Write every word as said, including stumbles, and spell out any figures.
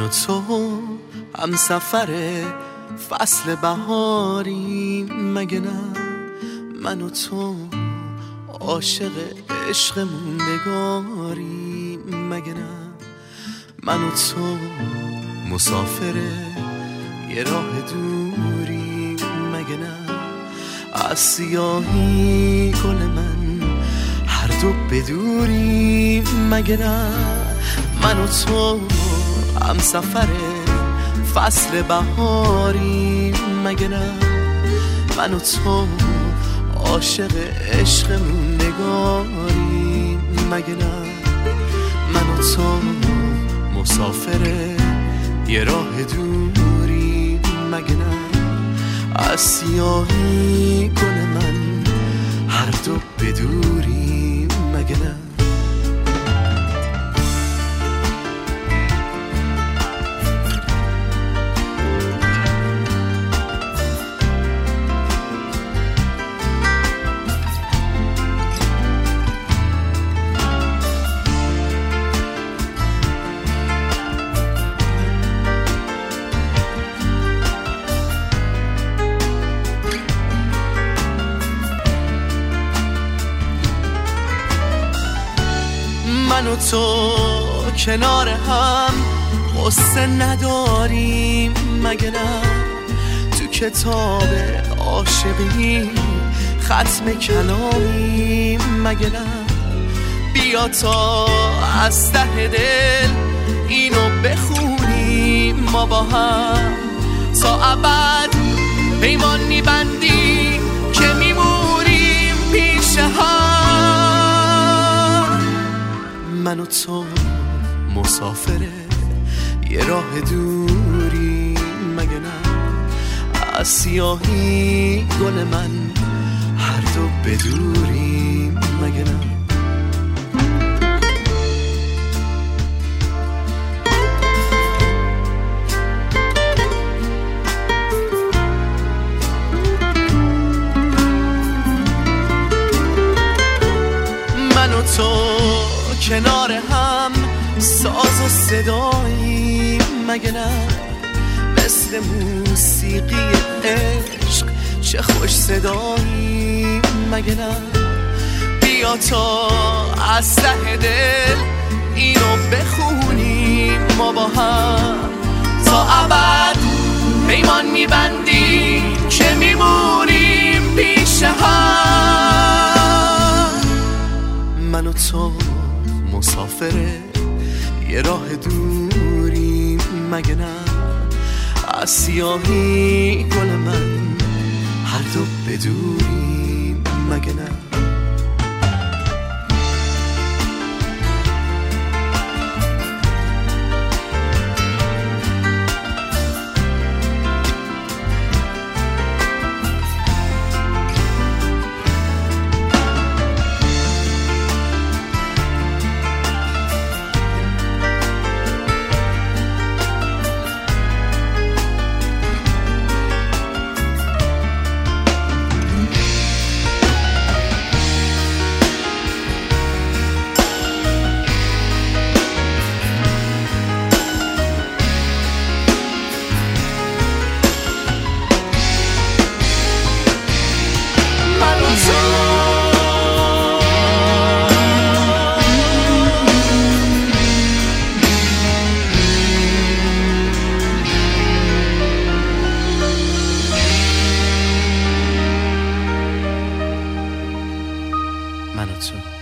و تو هم سفر فصل بهاریم مگه نه؟ من و تو عاشق عشق موندگاریم مگه نه؟ من و تو مسافر یه راه دوریم مگه نه؟ از سیاهی گل من هر دو بدوریم مگه نه؟ من و تو هم سفر فصل بهاریم مگه نه؟ من و تو عاشق عشق موندگاریم مگه نه؟ من و تو مسافر یه راه دوریم مگه نه؟ از سیاهی گل من هر دو بدوریم مگه نه؟ من و تو کنار هم قصه نداریم مگه نه؟ تو کتاب عاشقی ختم کلامیم مگه نه؟ بیا تا از ته دل اینو بخونیم ما با هم، تا ابد پیمان میبندیم که میمونیم پیش هم. من و تو مسافر یه راه دوری مگه نه؟ از سیاهی گل من هر دو بدوریم مگه نه؟ من و تو کنار هم ساز و صدایی مگه نه؟ مثل موسیقی عشق چه خوش صدایی مگه نه؟ بیا تا از ته دل اینو بخونیم ما با هم، تا ابد پیمان میبندیم که میمونیم پیش هم. من و تو مسافر یه راه دوریم مگه نه؟ از سیاهی گل من هر دو بدوریم مگه نه؟ من و تو